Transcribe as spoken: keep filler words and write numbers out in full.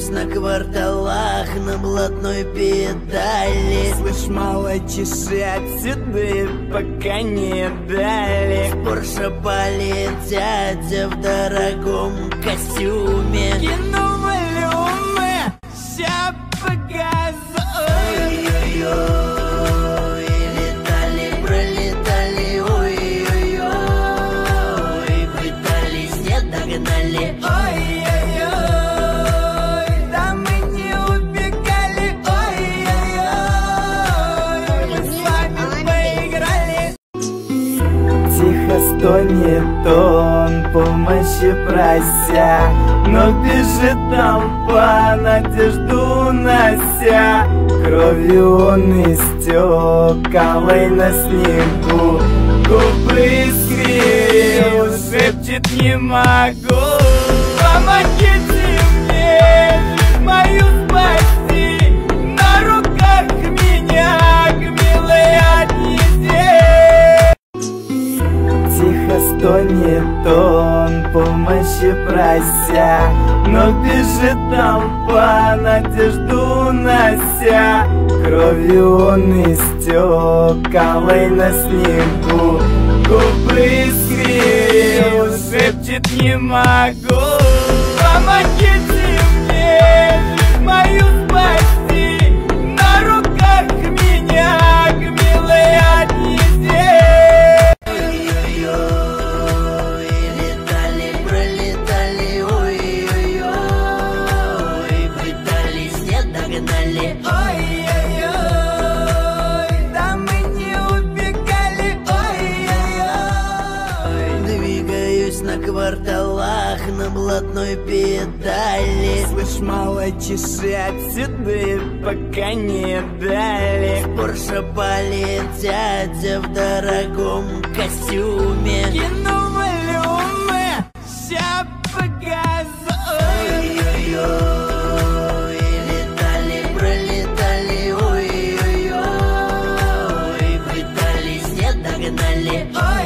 на кварталах, на блатной педали. Слышь, мало чеши отсюда, пока не дали. В Порше палит дядя в дорогом костюме. Кину волюмы, ща погазу. Ой-ой-ой, летали, пролетали, ой-ой-ой, пытались, не догнали. Ой-ой-ой, да мы не убегали. Ой-ой-ой, мы с вами поиграли. Тихо стонет он, помощи прося, но бежит толпа, надежду унося. Кровью он истек, алой на снегу, губы искрил, шепчет: не могу. Помогите мне, жизнь мою спасти, на руках меня к милой отнеси. Тихо стонет он, помощи прося, но бежит толпа, надежду унося. Кровью он истек, алой на снегу, губы искрил, шепчет: не могу. Помогите мне, жизнь мою спасти, на руках меня к милой отнеси. Ой-ой-ой, летали, пролетали, ой-ой-ой, пытались, не догнали. Ой-ой-ой, да мы не убегали. Ой-ой-ой, Двигаюсь на кварталах, на блатной педали. слышь, мало чеши отсюда, пока не дали. В Порше палит дядя в дорогом костюме. Кину волюмы, ща погазу. Ой-ой-ой, летали, пролетали, ой-ой-ой, пытались, не догнали. Ой-ой-ой,